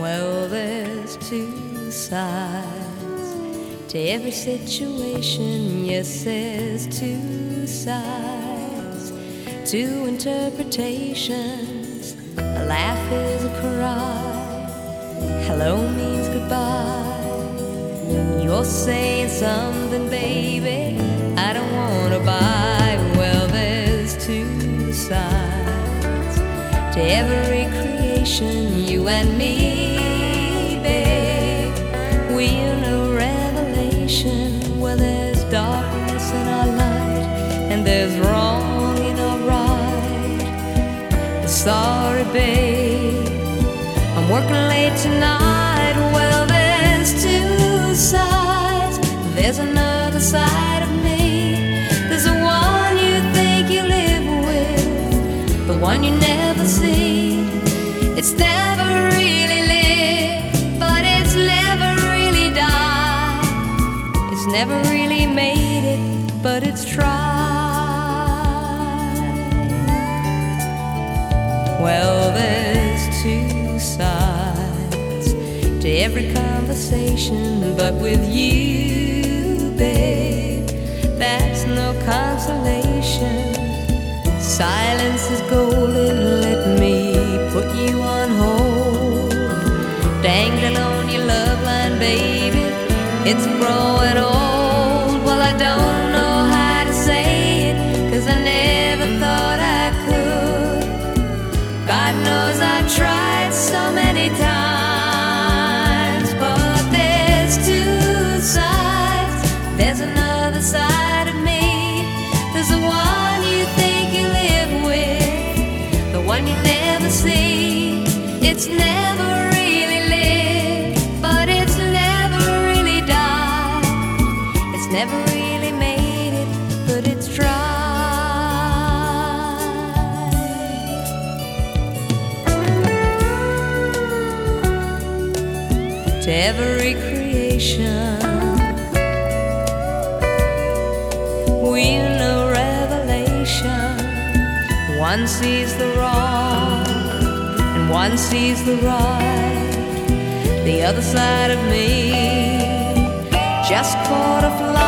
Well, there's two sides to every situation. Yes, there's two sides, two interpretations. A laugh is a cry, hello means goodbye. You're saying something, baby, I don't wanna buy. Well, there's two sides to every creation, you and me, babe. We're no revelation. Well, there's darkness in our light, and there's wrong in our right. Sorry, babe, I'm working late tonight. Well, there's two sides. There's another side of me. There's the one you think you live with, the one you never see. It's never really lived, but it's never really died. It's never really made it, but it's tried. Well, there's two sides to every conversation, but with you, babe, that's no consolation. Silence is golden, let me put you on hold. Dangling on your love line, baby, it's growing old. Well, I don't know how to say it, 'cause I never thought I could. God knows I've tried so many times, but there's two sides. There's another side of me. There's the one you think you live with, the one you never see. It's never really lived, but it's never really died. It's never really made it, but it's tried. To every creation, we're no revelation. One sees the wrong, and one sees the right. The other side of me just caught a fly.